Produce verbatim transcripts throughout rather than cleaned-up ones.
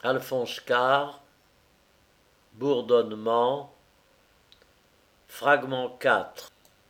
Alphonse Carr, Bourdonnement, fragment quatre.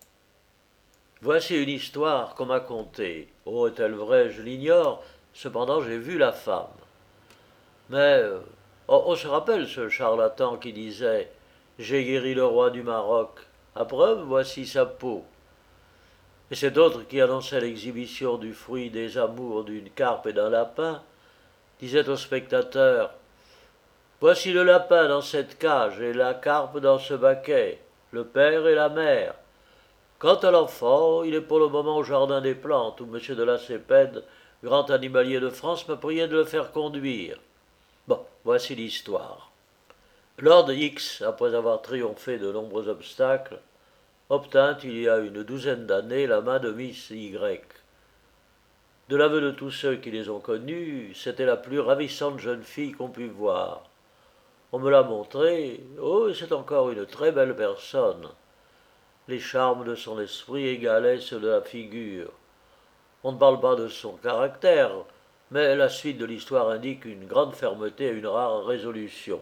Voici une histoire qu'on m'a contée. Oh, est-elle vraie? Je l'ignore. Cependant, j'ai vu la femme. Mais euh, on, on se rappelle ce charlatan qui disait J'ai guéri le roi du Maroc. À preuve, voici sa peau. Et cet autre qui annonçait l'exhibition du fruit des amours d'une carpe et d'un lapin disait au spectateur Voici le lapin dans cette cage et la carpe dans ce baquet, le père et la mère. Quant à l'enfant, il est pour le moment au jardin des plantes, où M. de la Lacépède, grand animalier de France, m'a prié de le faire conduire. Bon, voici l'histoire. Lord X, après avoir triomphé de nombreux obstacles, obtint il y a une douzaine d'années la main de Miss Y. De l'aveu de tous ceux qui les ont connus, c'était la plus ravissante jeune fille qu'on pût voir. On me l'a montrée, oh, c'est encore une très belle personne. Les charmes de son esprit égalaient ceux de la figure. On ne parle pas de son caractère, mais la suite de l'histoire indique une grande fermeté et une rare résolution.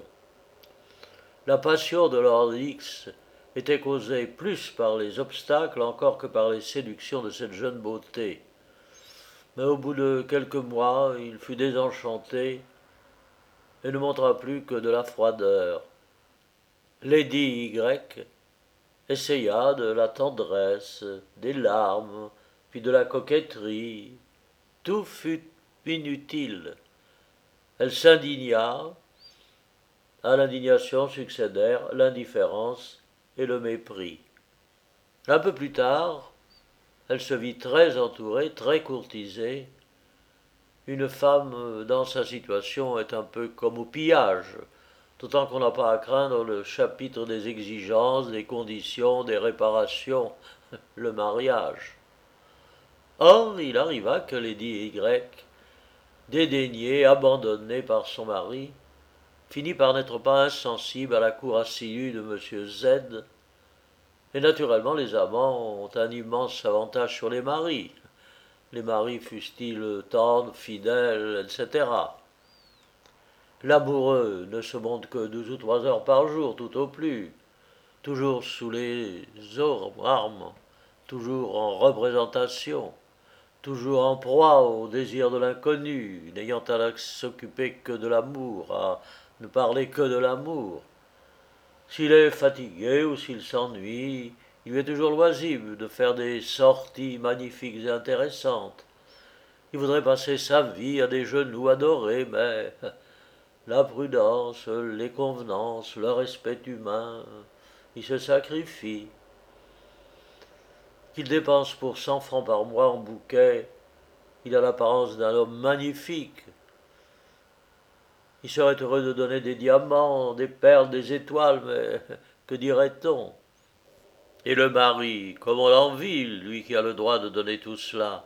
La passion de Lord X était causée plus par les obstacles encore que par les séductions de cette jeune beauté. Mais au bout de quelques mois, il fut désenchanté et ne montra plus que de la froideur. Lady Y essaya de la tendresse, des larmes, puis de la coquetterie. Tout fut inutile. Elle s'indigna. À l'indignation succédèrent l'indifférence et le mépris. Un peu plus tard, elle se vit très entourée, très courtisée. Une femme dans sa situation est un peu comme au pillage, d'autant qu'on n'a pas à craindre le chapitre des exigences, des conditions, des réparations, le mariage. Or, il arriva que Lady Y, dédaignée, abandonnée par son mari, finit par n'être pas insensible à la cour assidue de M. Z, et naturellement les amants ont un immense avantage sur les maris. Les maris fussent-ils tendres, fidèles, et cetera. L'amoureux ne se montre que deux ou trois heures par jour, tout au plus, toujours sous les armes, toujours en représentation, toujours en proie au désir de l'inconnu, n'ayant à s'occuper que de l'amour, à ne parler que de l'amour. S'il est fatigué ou s'il s'ennuie, il lui est toujours loisible de faire des sorties magnifiques et intéressantes. Il voudrait passer sa vie à des genoux adorés, mais la prudence, les convenances, le respect humain, il se sacrifie. Qu'il dépense pour cent francs par mois en bouquet, il a l'apparence d'un homme magnifique. Il serait heureux de donner des diamants, des perles, des étoiles, mais que dirait-on? Et le mari, comme on l'envie, lui qui a le droit de donner tout cela.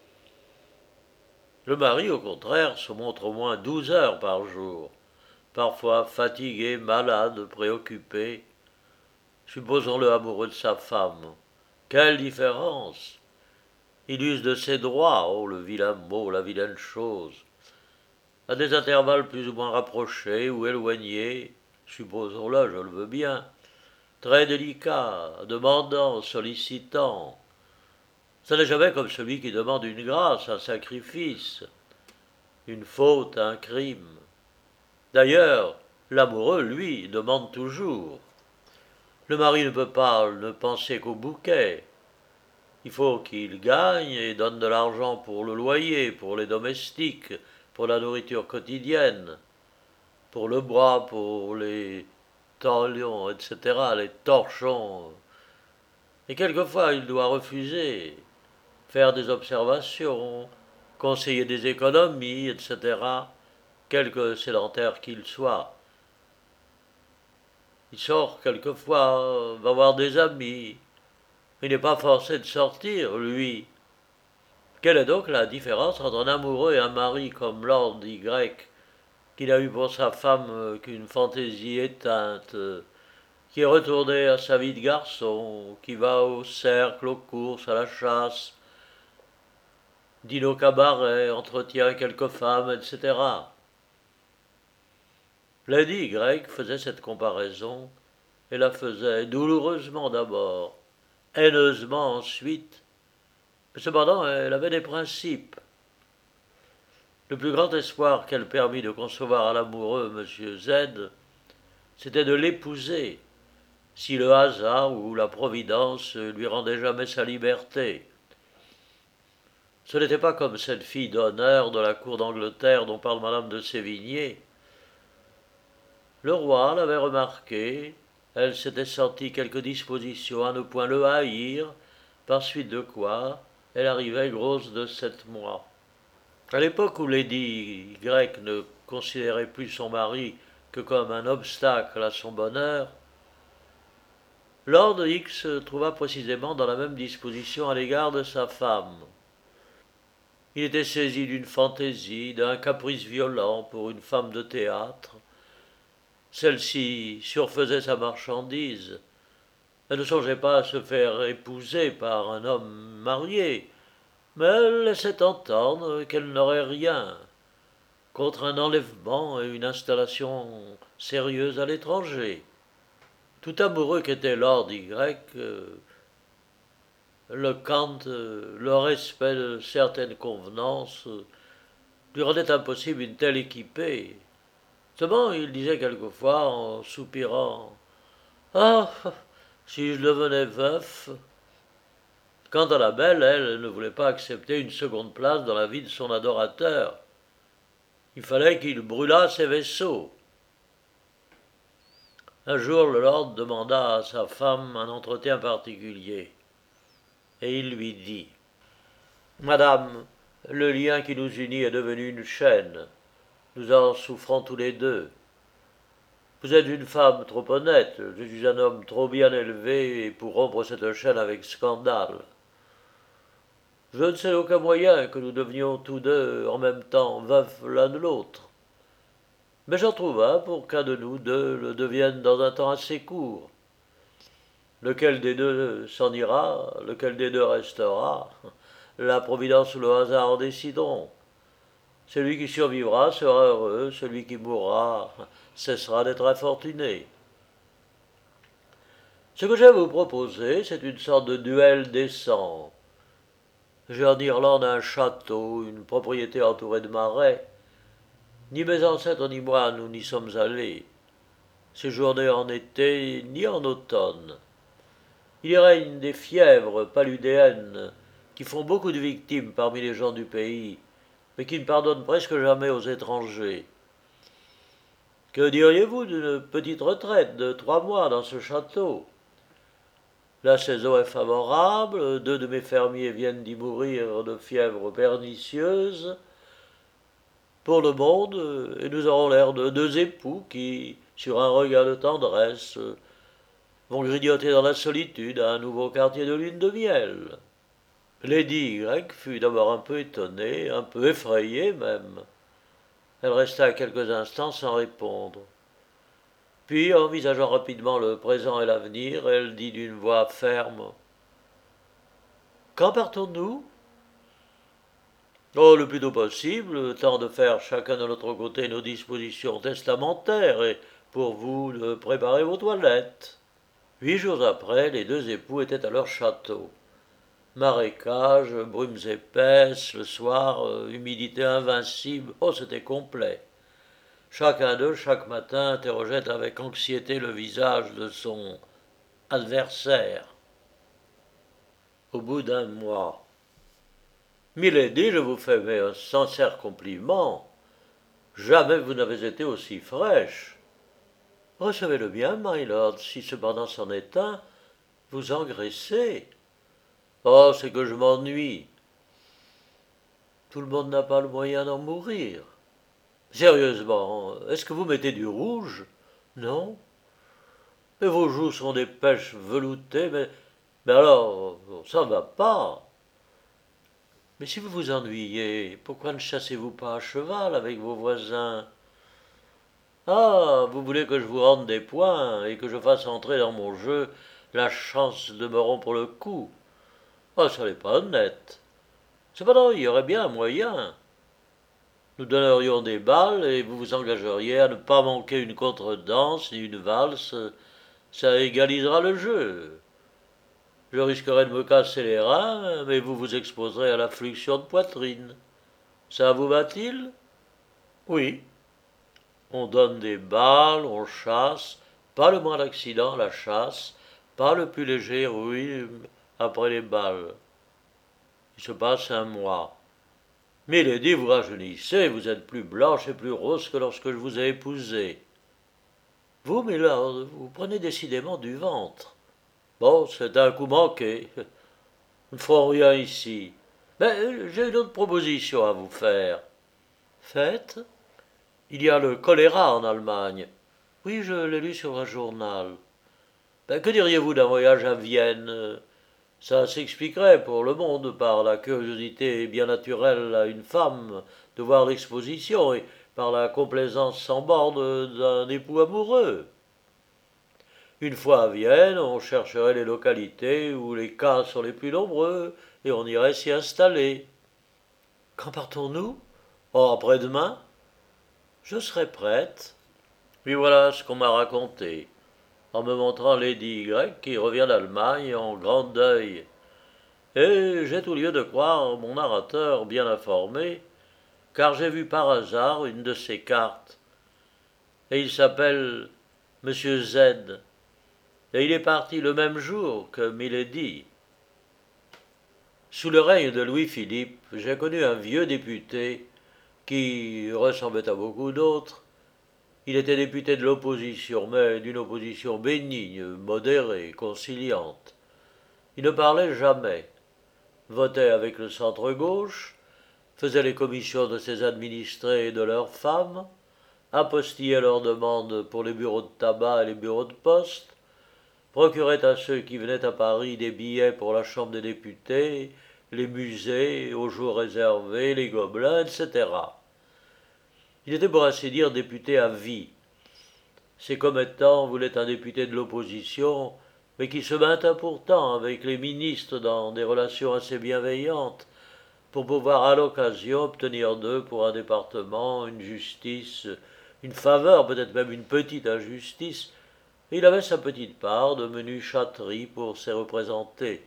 Le mari, au contraire, se montre au moins douze heures par jour, parfois fatigué, malade, préoccupé. Supposons-le amoureux de sa femme. Quelle différence! Il use de ses droits, oh le vilain mot, la vilaine chose. À des intervalles plus ou moins rapprochés ou éloignés, supposons-le, je le veux bien, très délicat, demandant, sollicitant. Ce n'est jamais comme celui qui demande une grâce, un sacrifice, une faute, un crime. D'ailleurs, l'amoureux, lui, demande toujours. Le mari ne peut pas ne penser qu'au bouquet. Il faut qu'il gagne et donne de l'argent pour le loyer, pour les domestiques, pour la nourriture quotidienne, pour le bois, pour les talions, et cetera, les torchons. Et quelquefois, il doit refuser, faire des observations, conseiller des économies, et cetera, quelque sédentaire qu'il soit. Il sort quelquefois, va voir des amis. Il n'est pas forcé de sortir, lui. Quelle est donc la différence entre un amoureux et un mari comme Lord Y, qui n'a eu pour sa femme qu'une fantaisie éteinte, qui est retourné à sa vie de garçon, qui va au cercle, aux courses, à la chasse, dîne au cabaret, entretient quelques femmes, et cetera. Lady Y faisait cette comparaison, et la faisait douloureusement d'abord, haineusement ensuite, mais cependant elle avait des principes. Le plus grand espoir qu'elle permit de concevoir à l'amoureux M. Z, c'était de l'épouser, si le hasard ou la providence lui rendait jamais sa liberté. Ce n'était pas comme cette fille d'honneur de la cour d'Angleterre dont parle Madame de Sévigné. Le roi l'avait remarqué, elle s'était senti quelques dispositions à ne point le haïr, par suite de quoi elle arrivait grosse de sept mois. À l'époque où Lady Y ne considérait plus son mari que comme un obstacle à son bonheur, Lord X se trouva précisément dans la même disposition à l'égard de sa femme. Il était saisi d'une fantaisie, d'un caprice violent pour une femme de théâtre. Celle-ci surfaisait sa marchandise. Elle ne songeait pas à se faire épouser par un homme marié, mais elle laissait entendre qu'elle n'aurait rien contre un enlèvement et une installation sérieuse à l'étranger. Tout amoureux qu'était Lord Y, euh, le cant, euh, le respect de certaines convenances euh, lui rendait impossible une telle équipée. Seulement, il disait quelquefois en soupirant « Ah, si je devenais veuf !» Quant à la belle, elle ne voulait pas accepter une seconde place dans la vie de son adorateur. Il fallait qu'il brûlât ses vaisseaux. Un jour, le lord demanda à sa femme un entretien particulier, et il lui dit « Madame, le lien qui nous unit est devenu une chaîne. Nous en souffrons tous les deux. Vous êtes une femme trop honnête, je suis un homme trop bien élevé pour rompre cette chaîne avec scandale. Je ne sais aucun moyen que nous devenions tous deux en même temps veufs l'un de l'autre. Mais j'en trouve un pour qu'un de nous deux le devienne dans un temps assez court. Lequel des deux s'en ira, lequel des deux restera, la providence ou le hasard en décideront. Celui qui survivra sera heureux, celui qui mourra cessera d'être infortuné. Ce que j'ai à vous proposer, c'est une sorte de duel décent. J'ai en Irlande un château, une propriété entourée de marais. Ni mes ancêtres ni moi nous n'y sommes allés, séjournés en été ni en automne. Il y règne des fièvres paludéennes qui font beaucoup de victimes parmi les gens du pays, mais qui ne pardonnent presque jamais aux étrangers. Que diriez-vous d'une petite retraite de trois mois dans ce château? La saison est favorable, deux de mes fermiers viennent d'y mourir de fièvre pernicieuse. Pour le monde, et nous aurons l'air de deux époux qui, sur un regard de tendresse, vont grignoter dans la solitude un nouveau quartier de lune de miel. Lady Y fut d'abord un peu étonnée, un peu effrayée même. Elle resta quelques instants sans répondre. Puis, envisageant rapidement le présent et l'avenir, elle dit d'une voix ferme « Quand partons-nous » Oh, le plus tôt possible, le temps de faire chacun de notre côté nos dispositions testamentaires et, pour vous, de préparer vos toilettes. Huit jours après, les deux époux étaient à leur château. Marécage, brumes épaisses, le soir, euh, humidité invincible, oh, c'était complet. Chacun d'eux, chaque matin, interrogeait avec anxiété le visage de son adversaire. Au bout d'un mois, Milady, je vous fais mes sincères compliments. Jamais vous n'avez été aussi fraîche. Recevez-le bien, my lord, si cependant c'en est un, vous engraissez. Oh, c'est que je m'ennuie. Tout le monde n'a pas le moyen d'en mourir. Sérieusement, est-ce que vous mettez du rouge? Non. Mais vos joues sont des pêches veloutées, mais, mais alors, ça ne va pas. Mais si vous vous ennuyez, pourquoi ne chassez-vous pas à cheval avec vos voisins? Ah, vous voulez que je vous rende des points et que je fasse entrer dans mon jeu la chance de me rompre le cou? Ah, ça n'est pas honnête. Cependant, il y aurait bien un moyen. Nous donnerions des balles et vous vous engageriez à ne pas manquer une contredanse ni une valse. Ça égalisera le jeu. Je risquerai de me casser les reins, mais vous vous exposerez à la fluxion de poitrine. Ça vous va-t-il? Oui. On donne des balles, on chasse, pas le moindre accident à la chasse, pas le plus léger oui, après les balles. Il se passe un mois. Milady, vous rajeunissez, vous êtes plus blanche et plus rose que lorsque je vous ai épousée. Vous, Milord, vous prenez décidément du ventre. Bon, c'est un coup manqué. Nous ne ferons rien ici. Mais j'ai une autre proposition à vous faire. Faites. Il y a le choléra en Allemagne. Oui, je l'ai lu sur un journal. Ben, que diriez-vous d'un voyage à Vienne? Ça s'expliquerait pour le monde par la curiosité bien naturelle à une femme de voir l'exposition et par la complaisance sans borne d'un époux amoureux. Une fois à Vienne, on chercherait les localités où les cas sont les plus nombreux et on irait s'y installer. Quand partons-nous? Oh, après-demain? Je serai prête. Puis voilà ce qu'on m'a raconté, en me montrant Lady Y qui revient d'Allemagne en grand deuil. Et j'ai tout lieu de croire mon narrateur bien informé, car j'ai vu par hasard une de ses cartes. Et il s'appelle Monsieur Z. Et il est parti le même jour que Milady. Sous le règne de Louis-Philippe, j'ai connu un vieux député qui ressemblait à beaucoup d'autres. Il était député de l'opposition, mais d'une opposition bénigne, modérée, conciliante. Il ne parlait jamais, votait avec le centre-gauche, faisait les commissions de ses administrés et de leurs femmes, apostillait leurs demandes pour les bureaux de tabac et les bureaux de poste, procurait à ceux qui venaient à Paris des billets pour la Chambre des députés, les musées, aux jours réservés, les gobelins, et cetera. Il était pour ainsi dire député à vie. Ses commettants voulaient un député de l'opposition, mais qui se maintint pourtant avec les ministres dans des relations assez bienveillantes, pour pouvoir à l'occasion obtenir d'eux pour un département une justice, une faveur, peut-être même une petite injustice, et il avait sa petite part de menue chatterie pour ses représentés.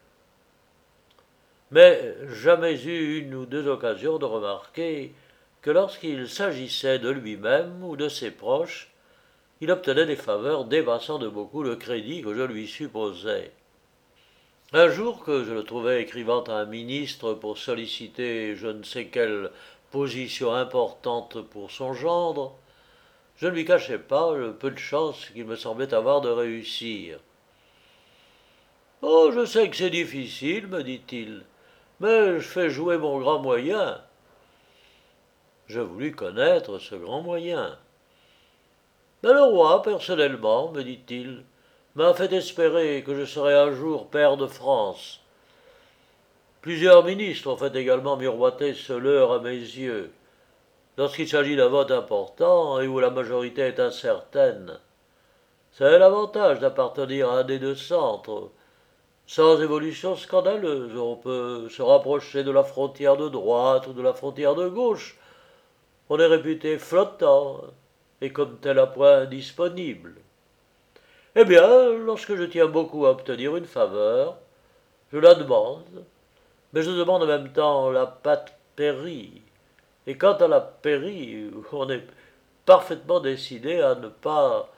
Mais jamais eu une ou deux occasions de remarquer que lorsqu'il s'agissait de lui-même ou de ses proches, il obtenait des faveurs dépassant de beaucoup le crédit que je lui supposais. Un jour que je le trouvais écrivant à un ministre pour solliciter je ne sais quelle position importante pour son gendre, je ne lui cachai pas le peu de chance qu'il me semblait avoir de réussir. « Oh, je sais que c'est difficile, me dit-il, mais je fais jouer mon grand moyen. » Je voulus connaître ce grand moyen. « Mais le roi, personnellement, me dit-il, m'a fait espérer que je serais un jour pair de France. Plusieurs ministres ont fait également miroiter ce leurre à mes yeux. Lorsqu'il s'agit d'un vote important et où la majorité est incertaine, c'est l'avantage d'appartenir à un des deux centres. Sans évolution scandaleuse, on peut se rapprocher de la frontière de droite ou de la frontière de gauche. On est réputé flottant et comme tel à point disponible. Eh bien, lorsque je tiens beaucoup à obtenir une faveur, je la demande, mais je demande en même temps la pâte périe. Et quant à la périe, on est parfaitement décidé à ne pas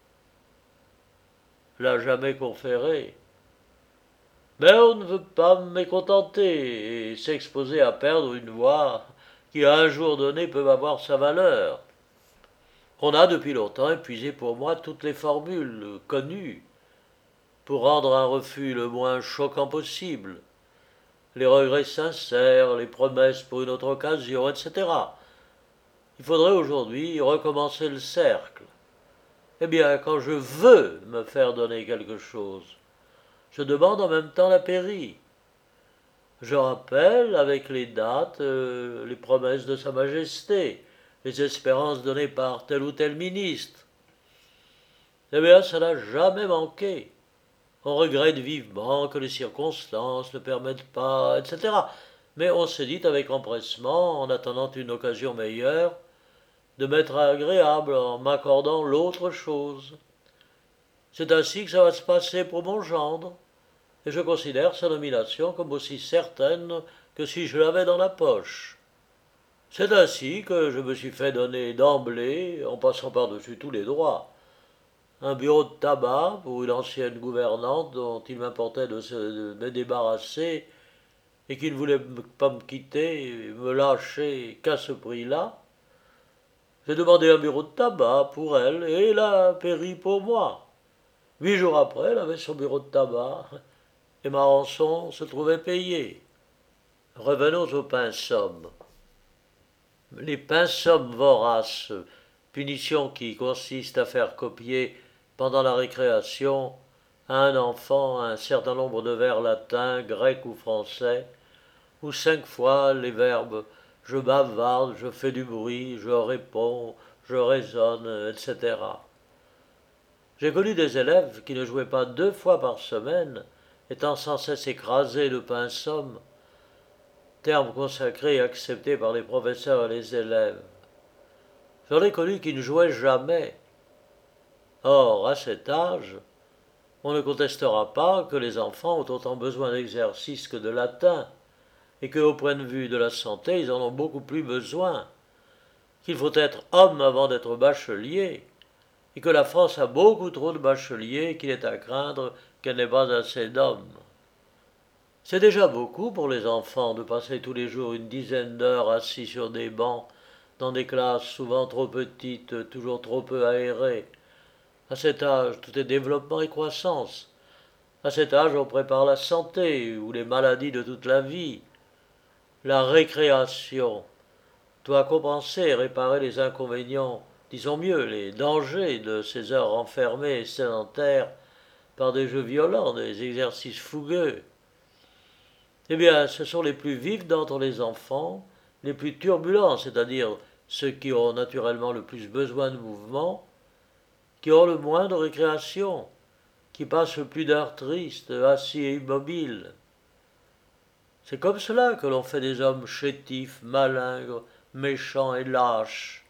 la jamais conférer. Mais on ne veut pas me mécontenter et s'exposer à perdre une voix qui à un jour donné peut avoir sa valeur. On a depuis longtemps épuisé pour moi toutes les formules connues pour rendre un refus le moins choquant possible. Les regrets sincères, les promesses pour une autre occasion, et cetera. Il faudrait aujourd'hui recommencer le cercle. Eh bien, quand je veux me faire donner quelque chose, je demande en même temps la pairie. Je rappelle avec les dates, euh, les promesses de Sa Majesté, les espérances données par tel ou tel ministre. Eh bien, ça n'a jamais manqué. On regrette vivement que les circonstances ne permettent pas, et cetera. mais on s'est dit avec empressement, en attendant une occasion meilleure, de m'être agréable en m'accordant l'autre chose. C'est ainsi que ça va se passer pour mon gendre, et je considère sa nomination comme aussi certaine que si je l'avais dans la poche. C'est ainsi que je me suis fait donner d'emblée, en passant par-dessus tous les droits, un bureau de tabac pour une ancienne gouvernante dont il m'importait de, se, de me débarrasser et qui ne voulait pas me quitter, me lâcher qu'à ce prix-là. J'ai demandé un bureau de tabac pour elle et elle a péri pour moi. Huit jours après, elle avait son bureau de tabac et ma rançon se trouvait payée. Revenons aux pinsomes. Les pinsomes voraces, punition qui consiste à faire copier pendant la récréation à un enfant un certain nombre de vers latins, grecs ou français, ou cinq fois les verbes je bavarde, je fais du bruit, je réponds, je raisonne, et cetera. J'ai connu des élèves qui ne jouaient pas deux fois par semaine, étant sans cesse écrasés de pinsomes, terme consacré et accepté par les professeurs et les élèves. J'en ai connu qui ne jouaient jamais. Or, à cet âge, on ne contestera pas que les enfants ont autant besoin d'exercice que de latin, et qu'au point de vue de la santé, ils en ont beaucoup plus besoin, qu'il faut être homme avant d'être bachelier, et que la France a beaucoup trop de bacheliers qu'il est à craindre qu'elle n'ait pas assez d'hommes. C'est déjà beaucoup pour les enfants de passer tous les jours une dizaine d'heures assis sur des bancs, dans des classes souvent trop petites, toujours trop peu aérées. À cet âge, tout est développement et croissance. À cet âge, on prépare la santé ou les maladies de toute la vie. La récréation doit compenser et réparer les inconvénients, disons mieux, les dangers de ces heures enfermées et sédentaires par des jeux violents, des exercices fougueux. Eh bien, ce sont les plus vifs d'entre les enfants, les plus turbulents, c'est-à-dire ceux qui ont naturellement le plus besoin de mouvement, qui ont le moins de récréation, qui passent le plus d'heures tristes, assis et immobiles. C'est comme cela que l'on fait des hommes chétifs, malingres, méchants et lâches.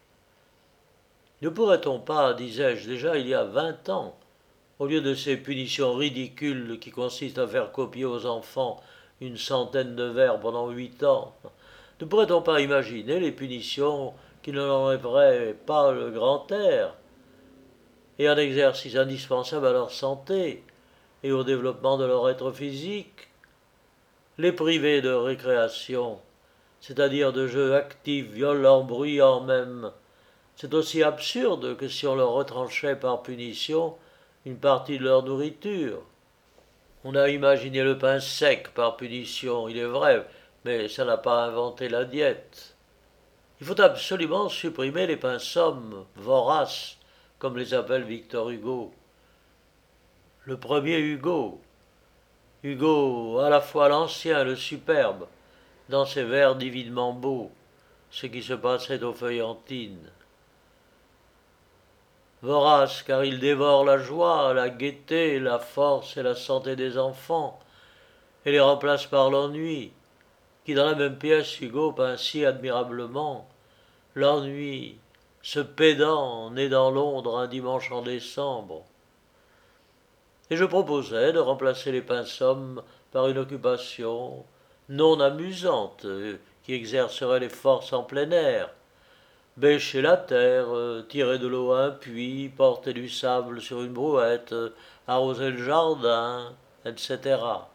Ne pourrait-on pas, disais-je déjà il y a vingt ans, au lieu de ces punitions ridicules qui consistent à faire copier aux enfants une centaine de vers pendant huit ans, ne pourrait-on pas imaginer les punitions qui ne leur enlèveraient pas le grand air et un exercice indispensable à leur santé et au développement de leur être physique? Les priver de récréation, c'est-à-dire de jeux actifs, violents, bruyants même, c'est aussi absurde que si on leur retranchait par punition une partie de leur nourriture. On a imaginé le pain sec par punition, il est vrai, mais ça n'a pas inventé la diète. Il faut absolument supprimer les pinsomes voraces, comme les appelle Victor Hugo. Le premier Hugo, Hugo, à la fois l'ancien et le superbe, dans ses vers divinement beaux, ce qui se passait aux feuillantines. Vorace, car il dévore la joie, la gaieté, la force et la santé des enfants, et les remplace par l'ennui, qui dans la même pièce Hugo peint si admirablement, l'ennui, ce pédant né dans Londres un dimanche en décembre. Et je proposais de remplacer les pinsomes par une occupation non amusante, qui exercerait les forces en plein air, bêcher la terre, tirer de l'eau à un puits, porter du sable sur une brouette, arroser le jardin, et cetera.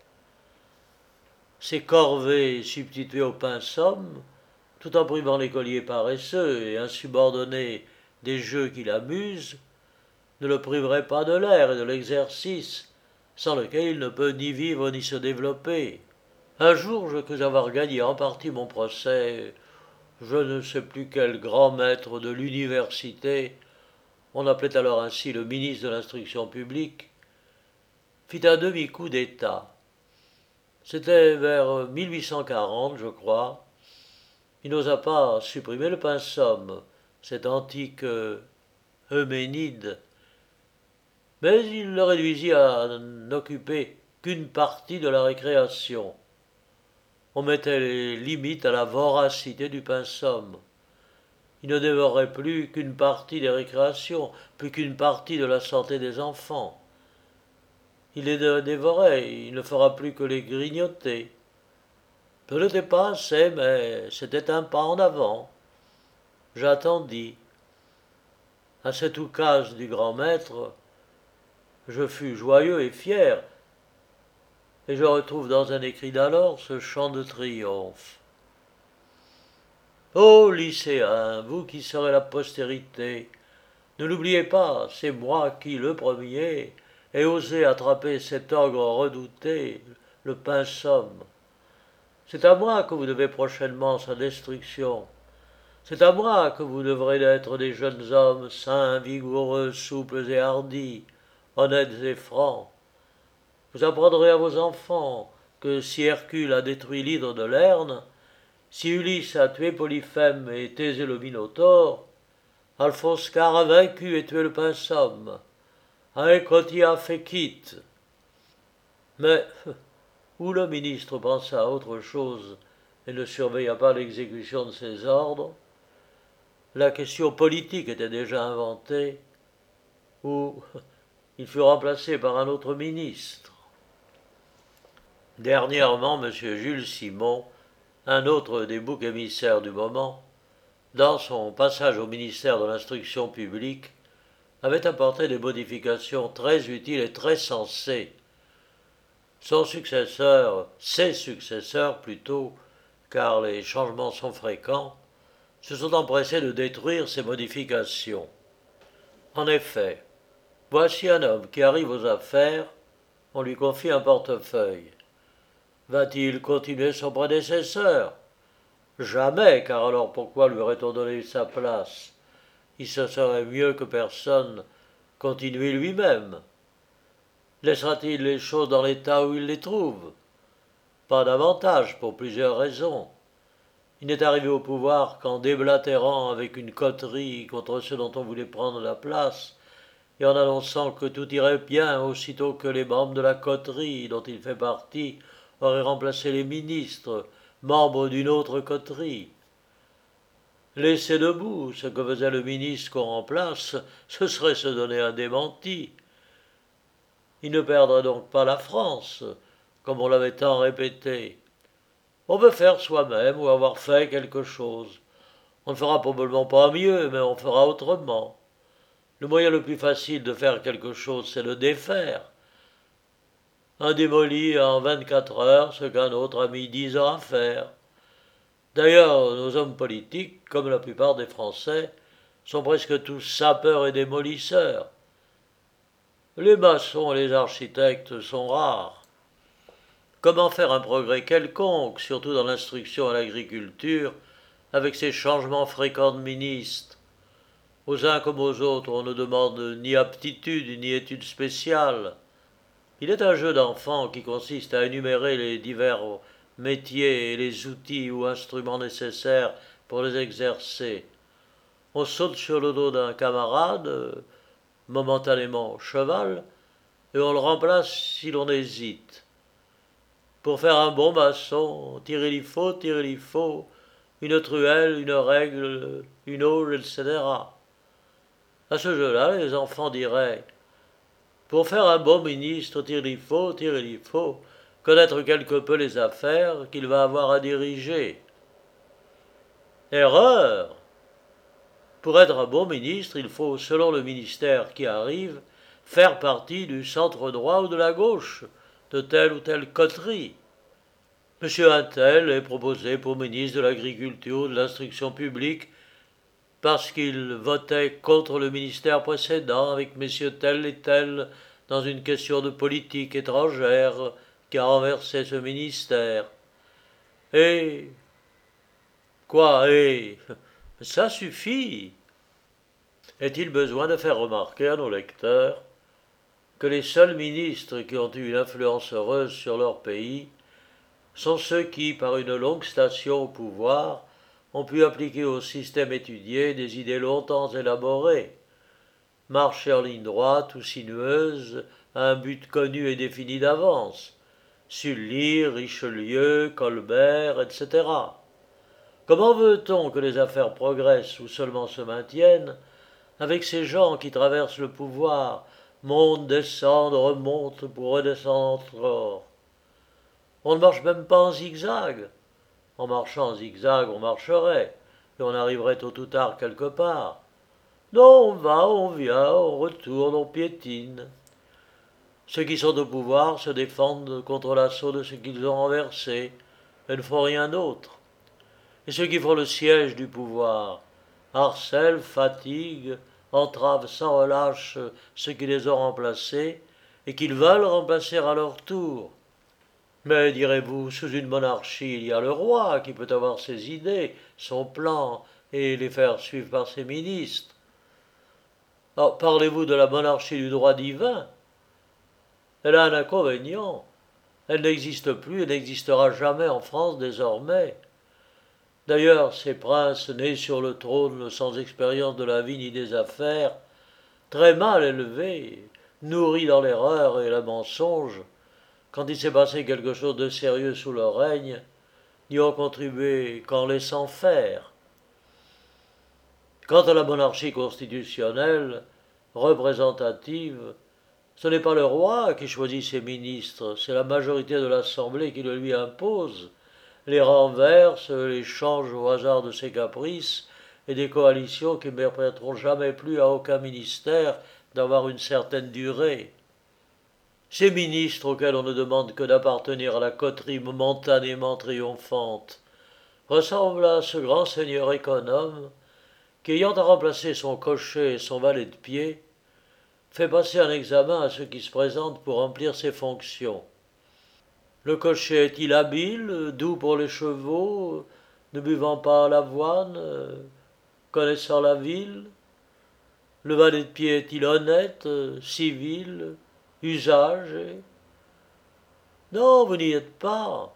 Ces corvées substituées aux pinsomes, tout en privant l'écolier paresseux et insubordonné des jeux qui l'amusent, ne le priverait pas de l'air et de l'exercice, sans lequel il ne peut ni vivre ni se développer. Un jour, je crus avoir gagné en partie mon procès. Je ne sais plus quel grand maître de l'université, on appelait alors ainsi le ministre de l'instruction publique, fit un demi-coup d'État. C'était vers mille huit cent quarante, je crois. Il n'osa pas supprimer le pinsomme, cet antique Euménide, mais il le réduisit à n'occuper qu'une partie de la récréation. On mettait les limites à la voracité du pinsomme. Il ne dévorait plus qu'une partie des récréations, plus qu'une partie de la santé des enfants. Il les dévorait, il ne fera plus que les grignoter. Ce n'était pas assez, mais c'était un pas en avant. J'attendis. À cet oukase du grand maître, je fus joyeux et fier, et je retrouve dans un écrit d'alors ce chant de triomphe. Ô lycéens, vous qui serez la postérité, ne l'oubliez pas, c'est moi qui, le premier, ai osé attraper cet ogre redouté, le pinsomme. C'est à moi que vous devez prochainement sa destruction. C'est à moi que vous devrez être des jeunes hommes sains, vigoureux, souples et hardis, honnêtes et francs. Vous apprendrez à vos enfants que si Hercule a détruit l'hydre de Lerne, si Ulysse a tué Polyphème et Thésée le Minotaure, Alphonscar a vaincu et tué le pinsomme, Aequotia fecit. Mais où le ministre pensa à autre chose et ne surveilla pas l'exécution de ses ordres, la question politique était déjà inventée, ou il fut remplacé par un autre ministre. Dernièrement, M. Jules Simon, un autre des boucs émissaires du moment, dans son passage au ministère de l'Instruction publique, avait apporté des modifications très utiles et très sensées. Son successeur, ses successeurs plutôt, car les changements sont fréquents, se sont empressés de détruire ces modifications. En effet, voici un homme qui arrive aux affaires, on lui confie un portefeuille. Va-t-il continuer son prédécesseur? Jamais, car alors pourquoi lui aurait-on donné sa place? Il se serait mieux que personne continuer lui-même. Laissera-t-il les choses dans l'état où il les trouve? Pas davantage, pour plusieurs raisons. Il n'est arrivé au pouvoir qu'en déblatérant avec une coterie contre ceux dont on voulait prendre la place, et en annonçant que tout irait bien aussitôt que les membres de la coterie dont il fait partie auraient remplacé les ministres, membres d'une autre coterie. Laisser debout ce que faisait le ministre qu'on remplace, ce serait se donner un démenti. Il ne perdrait donc pas la France, comme on l'avait tant répété. On veut faire soi-même ou avoir fait quelque chose. On ne fera probablement pas mieux, mais on fera autrement. Le moyen le plus facile de faire quelque chose, c'est de défaire. Un démolit en vingt-quatre heures ce qu'un autre a mis dix ans à faire. D'ailleurs, nos hommes politiques, comme la plupart des Français, sont presque tous sapeurs et démolisseurs. Les maçons et les architectes sont rares. Comment faire un progrès quelconque, surtout dans l'instruction à l'agriculture, avec ces changements fréquents de ministres? Aux uns comme aux autres, on ne demande ni aptitude ni études spéciales. Il est un jeu d'enfant qui consiste à énumérer les divers métiers et les outils ou instruments nécessaires pour les exercer. On saute sur le dos d'un camarade, momentanément cheval, et on le remplace si l'on hésite. Pour faire un bon maçon, tirer il faut, tirer il faut, une truelle, une règle, une auge, et cetera. À ce jeu-là, les enfants diraient « Pour faire un bon ministre, tirer il faut, tirer il faut, connaître quelque peu les affaires qu'il va avoir à diriger. » Erreur! Pour être un bon ministre, il faut, selon le ministère qui arrive, faire partie du centre droit ou de la gauche, de telle ou telle coterie. Monsieur Untel est proposé pour ministre de l'Agriculture, de l'Instruction publique, parce qu'il votait contre le ministère précédent avec messieurs tel et tel dans une question de politique étrangère qui a renversé ce ministère. Et quoi, et ça suffit. Est-il besoin de faire remarquer à nos lecteurs que les seuls ministres qui ont eu une influence heureuse sur leur pays sont ceux qui, par une longue station au pouvoir, ont pu appliquer au système étudié des idées longtemps élaborées, marcher en ligne droite ou sinueuse à un but connu et défini d'avance, Sully, Richelieu, Colbert, et cetera. Comment veut-on que les affaires progressent ou seulement se maintiennent avec ces gens qui traversent le pouvoir, montent, descendent, remontent pour redescendre encore? On ne marche même pas en zigzag. En marchant en zigzag, on marcherait, et on arriverait tôt ou tard quelque part. Non, on va, on vient, on retourne, on piétine. Ceux qui sont au pouvoir se défendent contre l'assaut de ceux qu'ils ont renversés, et ne font rien d'autre. Et ceux qui font le siège du pouvoir harcèlent, fatiguent, entravent sans relâche ceux qui les ont remplacés et qu'ils veulent remplacer à leur tour. Mais, direz-vous, sous une monarchie, il y a le roi qui peut avoir ses idées, son plan, et les faire suivre par ses ministres. Alors, parlez-vous de la monarchie du droit divin? Elle a un inconvénient. Elle n'existe plus et n'existera jamais en France désormais. D'ailleurs, ces princes nés sur le trône sans expérience de la vie ni des affaires, très mal élevés, nourris dans l'erreur et le mensonge, quand il s'est passé quelque chose de sérieux sous leur règne, n'y ont contribué qu'en laissant faire. Quant à la monarchie constitutionnelle, représentative, ce n'est pas le roi qui choisit ses ministres, c'est la majorité de l'Assemblée qui le lui impose, les renverse, les change au hasard de ses caprices, et des coalitions qui ne permettront jamais plus à aucun ministère d'avoir une certaine durée. Ces ministres auxquels on ne demande que d'appartenir à la coterie momentanément triomphante ressemblent à ce grand seigneur économe qui, ayant à remplacer son cocher et son valet de pied, fait passer un examen à ceux qui se présentent pour remplir ses fonctions. Le cocher est-il habile, doux pour les chevaux, ne buvant pas l'avoine, connaissant la ville? Le valet de pied est-il honnête, civil, usagé? Non, vous n'y êtes pas.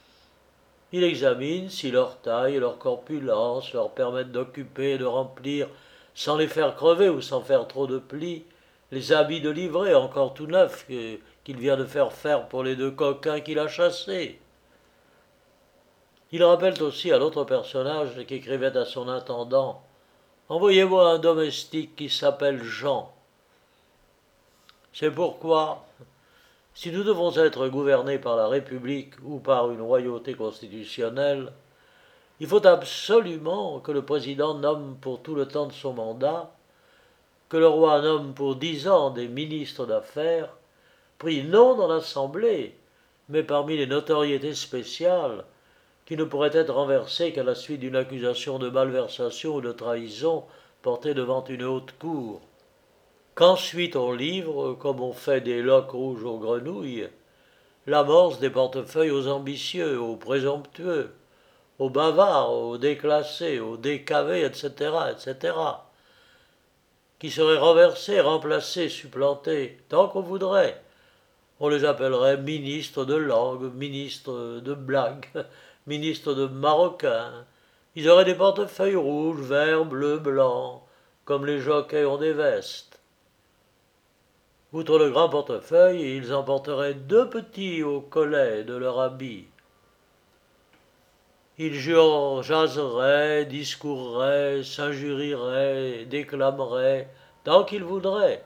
Il examine si leur taille et leur corpulence leur permettent d'occuper et de remplir, sans les faire crever ou sans faire trop de plis, les habits de livrée encore tout neufs qu'il vient de faire faire pour les deux coquins qu'il a chassés. Il rappelle aussi à l'autre personnage qui écrivait à son intendant « Envoyez-moi un domestique qui s'appelle Jean ». C'est pourquoi, si nous devons être gouvernés par la République ou par une royauté constitutionnelle, il faut absolument que le président nomme pour tout le temps de son mandat, que le roi nomme pour dix ans des ministres d'affaires, pris non dans l'Assemblée, mais parmi les notoriétés spéciales, qui ne pourraient être renversées qu'à la suite d'une accusation de malversation ou de trahison portée devant une haute cour. Qu'ensuite on livre, comme on fait des loques rouges aux grenouilles, l'amorce des portefeuilles aux ambitieux, aux présomptueux, aux bavards, aux déclassés, aux décavés, et cetera, et cetera, qui seraient renversés, remplacés, supplantés, tant qu'on voudrait. On les appellerait ministres de langue, ministres de blagues, ministres de marocains. Ils auraient des portefeuilles rouges, verts, bleus, blancs, comme les jockeys ont des vestes. Outre le grand portefeuille, ils emporteraient deux petits au collet de leur habit. Ils jaseraient, discourraient, s'injurieraient, déclameraient, tant qu'ils voudraient.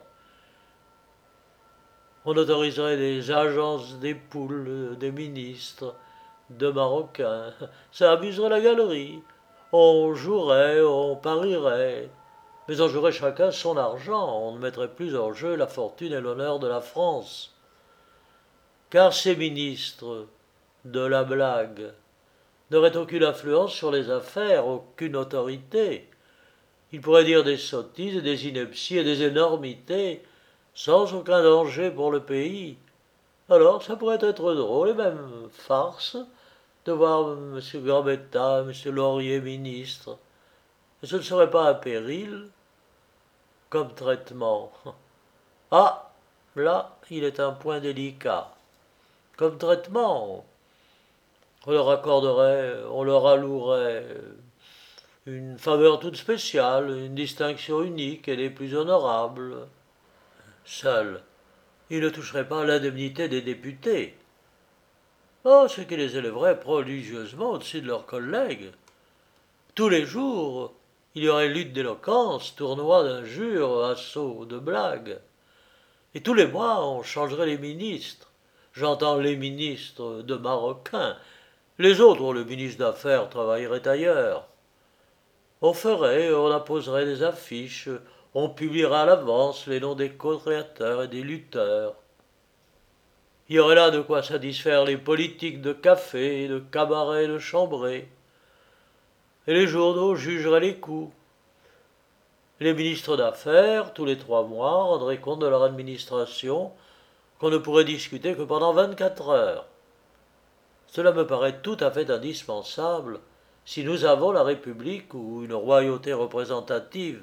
On autoriserait des agences des poules, des ministres, de Marocains. Ça amuserait la galerie. On jouerait, on parierait. Mais on jouerait chacun son argent. On ne mettrait plus en jeu la fortune et l'honneur de la France. Car ces ministres de la blague n'auraient aucune influence sur les affaires, aucune autorité. Ils pourraient dire des sottises, des inepties et des énormités, sans aucun danger pour le pays. Alors ça pourrait être drôle et même farce de voir M. Gambetta, M. Laurier ministre. Et ce ne serait pas un péril comme traitement. Ah, là, il est un point délicat. Comme traitement, on leur accorderait, on leur allouerait une faveur toute spéciale, une distinction unique et des plus honorables. Seuls, ils ne toucheraient pas l'indemnité des députés. Oh, ce qui les élèverait prodigieusement au-dessus de leurs collègues. Tous les jours, il y aurait lutte d'éloquence, tournoi d'injures, assaut de blagues. Et tous les mois, on changerait les ministres. J'entends les ministres de Marocains. Les autres, le ministre d'Affaires, travaillerait ailleurs. On ferait, on apposerait des affiches, on publiera à l'avance les noms des co-créateurs et des lutteurs. Il y aurait là de quoi satisfaire les politiques de café, de cabaret, de chambrée. Et les journaux jugeraient les coups. Les ministres d'Affaires, tous les trois mois, rendraient compte de leur administration, qu'on ne pourrait discuter que pendant vingt-quatre heures. Cela me paraît tout à fait indispensable si nous avons la République ou une royauté représentative.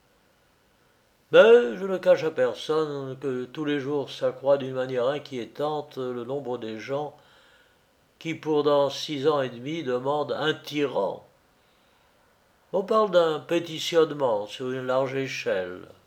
Mais je ne cache à personne que tous les jours s'accroît d'une manière inquiétante le nombre des gens qui, pour dans six ans et demi, demandent un tyran. On parle d'un pétitionnement sur une large échelle.